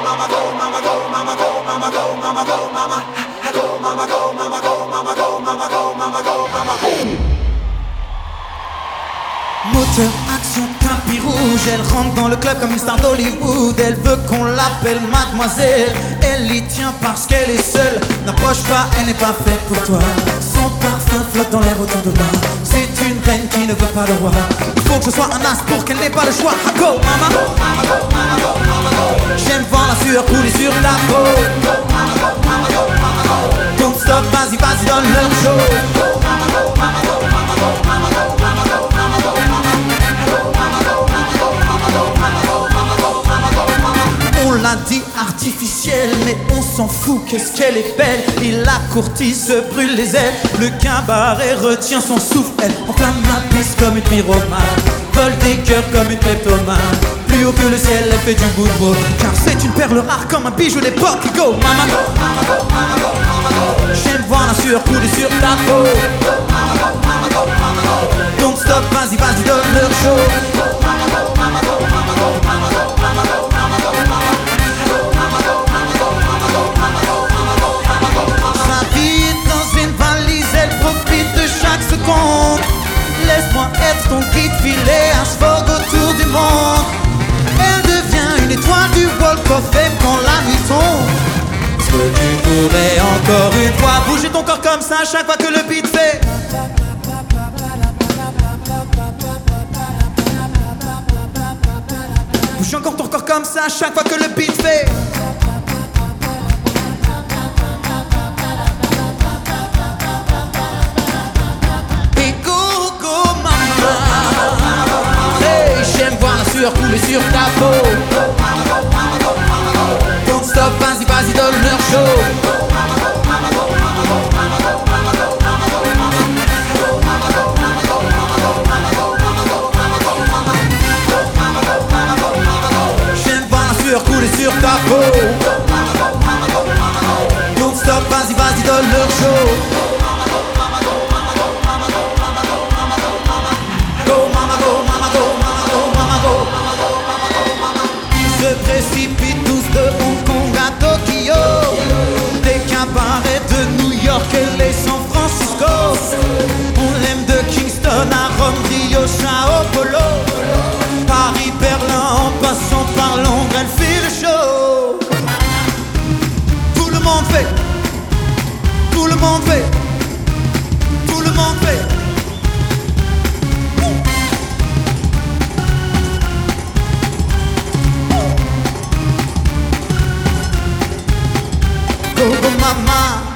Moteur, action, tapis rouge. Elle rentre dans le club comme une star d'Hollywood. Elle veut qu'on l'appelle mademoiselle. Elle y tient parce qu'elle est seule. N'approche pas, elle n'est pas faite pour toi. Son parfum flotte dans l'air autour de moi. C'est une reine qui ne veut pas le roi. Il faut que je sois un as pour qu'elle n'ait pas le choix. Go mama, j'aime voir la sueur couler sur ta peau. Don't stop, vas-y, vas-y, donne leur show. On l'a dit artificielle, mais on s'en fout, qu'est-ce qu'elle est belle. Il la courtise, se brûle les ailes. Le cabaret retient son souffle. Elle enflamme la piste comme une pyromane, vole des cœurs comme une kleptomane. Plus haut que le ciel, elle fait du bout de bout. Car c'est une perle rare comme un bijou d'époque. Go mama, j'aime voir la sueur couler sur ta peau. Don't stop, vas-y, vas-y, donne leur show. Sa vie est dans une valise, elle profite de chaque seconde. Laisse-moi être ton guide, filet un vogue autour du monde. Elle devient une étoile du Walk of Fame quand la nuit tombe. Est-ce que tu pourrais encore une fois bouger ton corps comme ça à chaque fois que le beat fait? Bouge encore ton corps comme ça à chaque fois que le beat fait. Et go, go, mama. Hey, j'aime voir la sueur couler sur ta peau. Don't stop, vas-y, vas-y, donne leur show. Couler sur ta peau. Don't stop, vas-y, vas-y, donne leur show. Go mama, go mama, go mama, go mama, go. Ils se précipitent tous de Hong Kong à Tokyo, des cabarets de New York et les San Francisco. On l'aime de Kingston à Rome, Rio, Sao Paulo, Paris, Berlin, en passant par Londres, elle fait le show. Tout le monde fait, tout le monde fait, tout le monde fait. Go, go, mama.